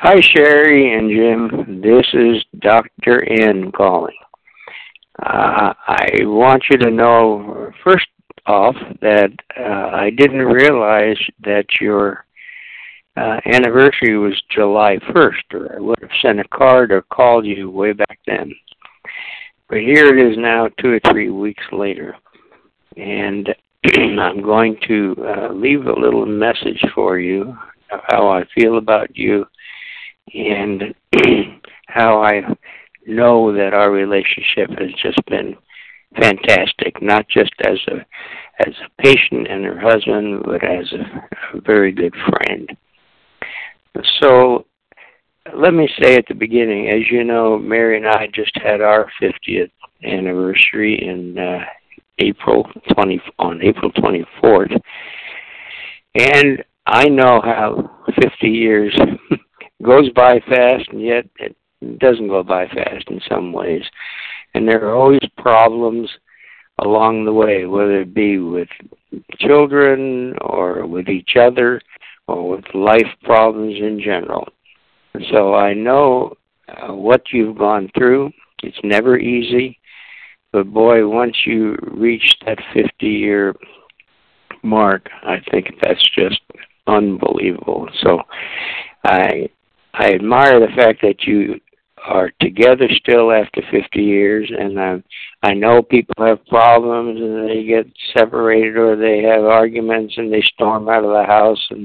Hi, Sherry and Jim. This is Dr. N calling. I want you to know, first off, that I didn't realize that your anniversary was July 1st, or I would have sent a card or called you way back then. But here it is now, 2 or 3 weeks later. And I'm going to leave a little message for you of how I feel about you and how I know that our relationship has just been fantastic, not just as a patient and her husband, but as a very good friend. So let me say at the beginning, as you know, Mary and I just had our 50th anniversary in on April 24th, and I know how 50 years goes by fast, and yet it doesn't go by fast in some ways. And there are always problems along the way, whether it be with children or with each other or with life problems in general. So I know what you've gone through. It's never easy. But boy, once you reach that 50-year mark, I think that's just unbelievable. So I admire the fact that you are together still after 50 years, and I know people have problems and they get separated or they have arguments and they storm out of the house, and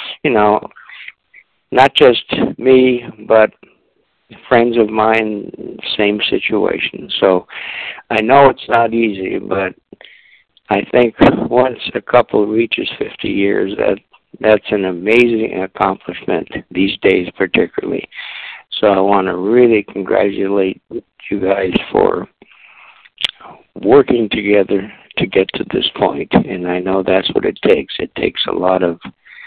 not just me, but friends of mine, same situation. So I know it's not easy, but I think once a couple reaches 50 years, that's an amazing accomplishment these days particularly. So I want to really congratulate you guys for working together to get to this point. And I know that's what it takes. It takes a lot of,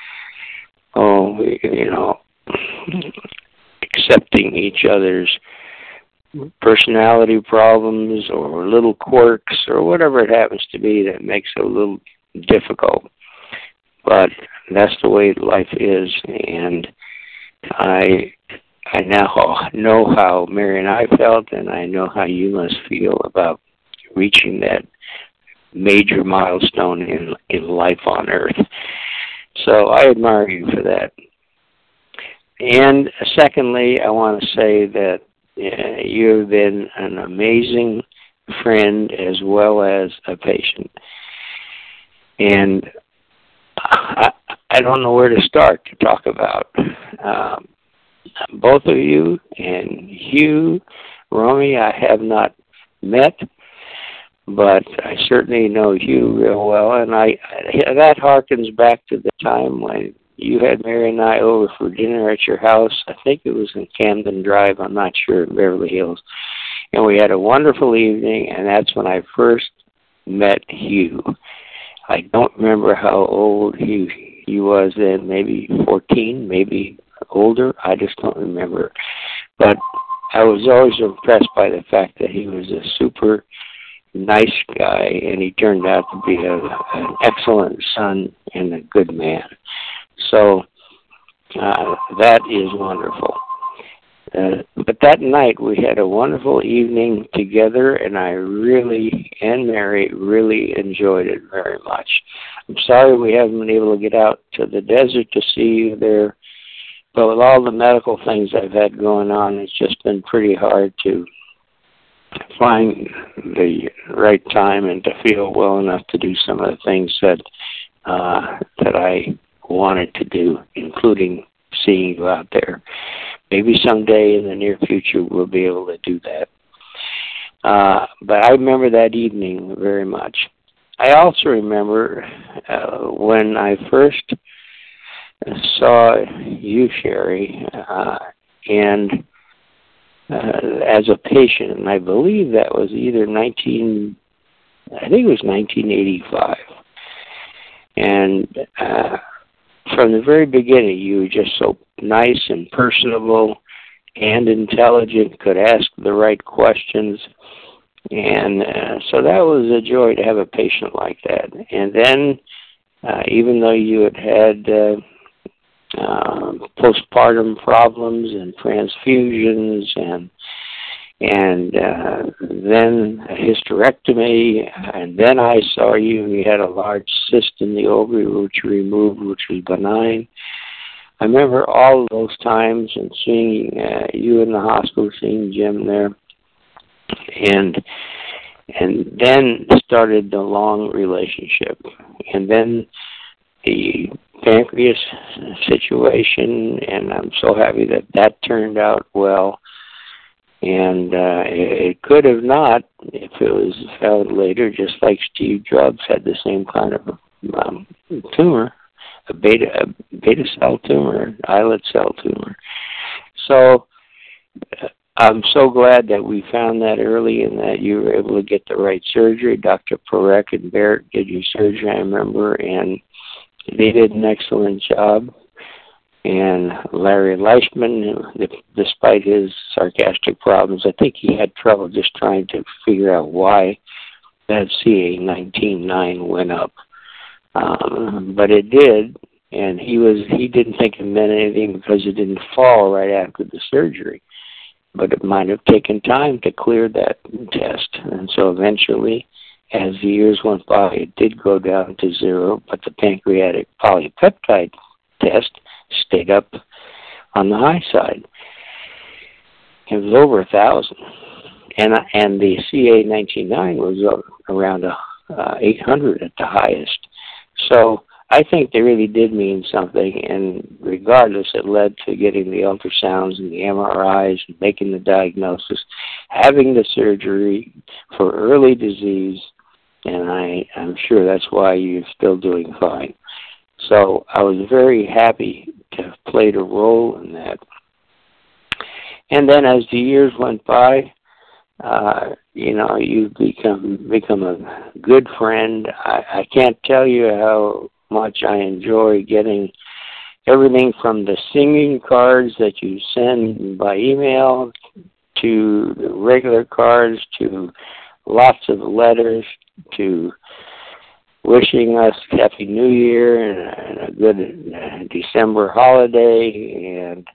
accepting each other's personality problems or little quirks or whatever it happens to be that makes it a little difficult. But that's the way life is, and I now know how Mary and I felt, and I know how you must feel about reaching that major milestone in life on Earth. So I admire you for that. And secondly, I want to say that you've been an amazing friend as well as a patient. And I don't know where to start to talk about. Both of you and Hugh, Romy, I have not met, but I certainly know Hugh real well, and that harkens back to the time when you had Mary and I over for dinner at your house. I think it was in Camden Drive, I'm not sure, in Beverly Hills. And we had a wonderful evening, and that's when I first met Hugh. I don't remember how old he was then, maybe 14, maybe older. I just don't remember. But I was always impressed by the fact that he was a super nice guy, and he turned out to be an excellent son and a good man. So that is wonderful. But that night we had a wonderful evening together, and I really, and Mary, really enjoyed it very much. I'm sorry we haven't been able to get out to the desert to see you there, but with all the medical things I've had going on, it's just been pretty hard to find the right time and to feel well enough to do some of the things that I wanted to do, including seeing you out there. Maybe someday in the near future we'll be able to do that. But I remember that evening very much. I also remember when I first saw you, Sherry, and as a patient, and I believe that was either 1985. And from the very beginning, you were just so nice and personable and intelligent, could ask the right questions. And so that was a joy to have a patient like that. And then, even though you had postpartum problems and transfusions and then a hysterectomy, and then I saw you and you had a large cyst in the ovary which you removed, which was benign. I remember all of those times and seeing you in the hospital, seeing Jim there, and then started the long relationship, and then the pancreas situation, and I'm so happy that that turned out well. And it could have not if it was found later, just like Steve Jobs had the same kind of tumor, a beta cell tumor, islet cell tumor. So I'm so glad that we found that early and that you were able to get the right surgery. Dr. Parekh and Barrett did your surgery, I remember, and they did an excellent job. And Larry Leishman, despite his sarcastic problems, I think he had trouble just trying to figure out why that CA 19.9 went up. But it did, and he didn't think it meant anything because it didn't fall right after the surgery. But it might have taken time to clear that test. And so eventually, as the years went by, it did go down to 0, but the pancreatic polypeptide test stayed up on the high side. It was over 1,000, and the CA 19.9 was around 800 at the highest. So I think they really did mean something, and regardless, it led to getting the ultrasounds and the MRIs, and making the diagnosis, having the surgery for early disease, and I'm sure that's why you're still doing fine. So I was very happy to have played a role in that. And then as the years went by, you've become a good friend. I can't tell you how much I enjoy getting everything from the singing cards that you send by email to the regular cards to lots of letters to wishing us Happy New Year and a good December holiday and,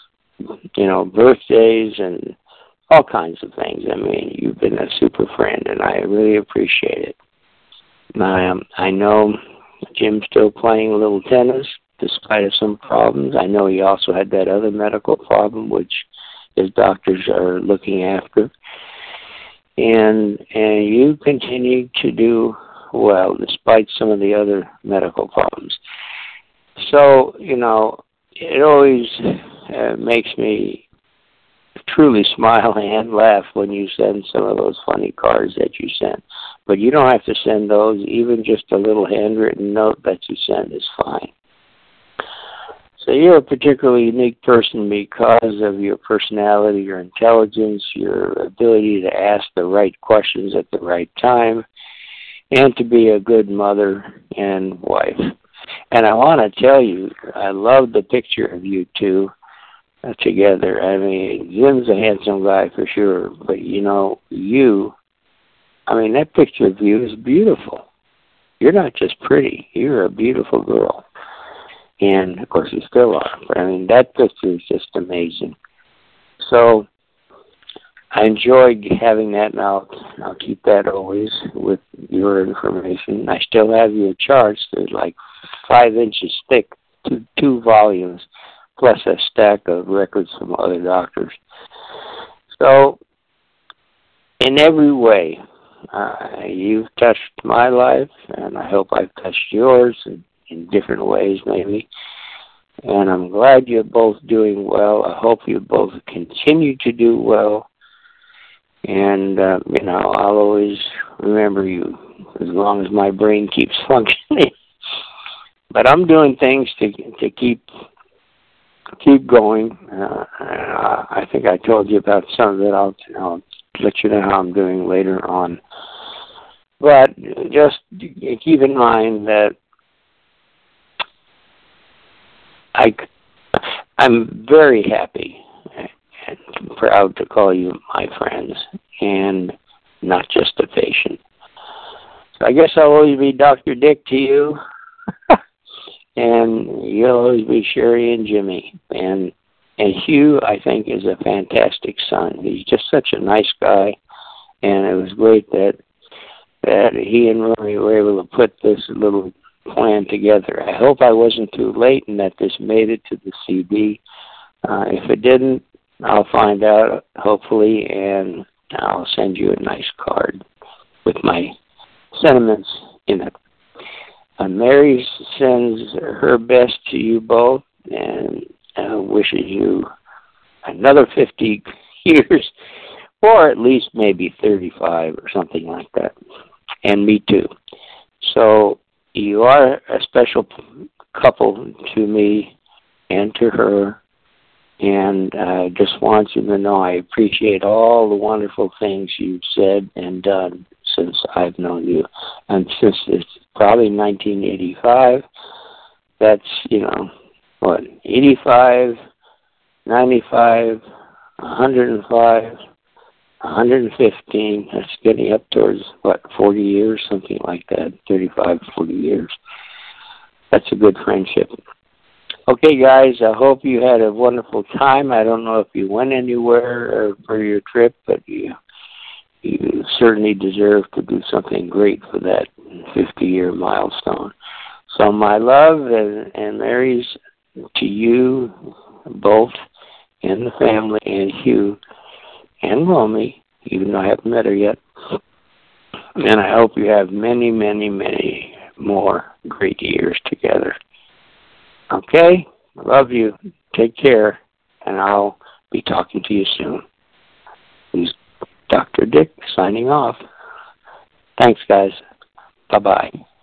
birthdays and all kinds of things. I mean, you've been a super friend, and I really appreciate it. I know Jim's still playing a little tennis despite of some problems. I know he also had that other medical problem, which his doctors are looking after. And you continue to do well despite some of the other medical problems. So, it always makes me truly smile and laugh when you send some of those funny cards that you send. But you don't have to send those. Even just a little handwritten note that you send is fine. So you're a particularly unique person because of your personality, your intelligence, your ability to ask the right questions at the right time, and to be a good mother and wife. And I want to tell you, I love the picture of you two together. I mean, Jim's a handsome guy for sure, but that picture of you is beautiful. You're not just pretty, you're a beautiful girl. And, of course, you still are. But, that picture is just amazing. So I enjoyed having that, and I'll keep that always with your information. I still have your charts. They're like 5 inches thick, two volumes, plus a stack of records from other doctors. So in every way, you've touched my life, and I hope I've touched yours in different ways maybe. And I'm glad you're both doing well. I hope you both continue to do well. And, I'll always remember you as long as my brain keeps functioning. But I'm doing things to keep going. I think I told you about some of it. I'll let you know how I'm doing later on. But just keep in mind that I'm very happy and proud to call you my friends and not just a patient. So I guess I'll always be Dr. Dick to you. and you'll always be Sherry and Jimmy. And Hugh, I think, is a fantastic son. He's just such a nice guy, and it was great that he and Rory were able to put this little plan together. I hope I wasn't too late and that this made it to the CD. If it didn't, I'll find out, hopefully, and I'll send you a nice card with my sentiments in it. Mary sends her best to you both and wishes you another 50 years, or at least maybe 35 or something like that. And me too. So you are a special couple to me and to her. And I just want you to know I appreciate all the wonderful things you've said and done since I've known you. And since it's probably 1985, that's, 85, 95, 105, 115. That's getting up towards, 40 years, something like that, 35, 40 years. That's a good friendship. Okay, guys, I hope you had a wonderful time. I don't know if you went anywhere for your trip, but you certainly deserve to do something great for that 50-year milestone. So my love and Mary's to you both and the family, and Hugh and Romy, even though I haven't met her yet. And I hope you have many, many, many more great years together. Okay? Love you. Take care. And I'll be talking to you soon. This is Dr. Dick signing off. Thanks, guys. Bye-bye.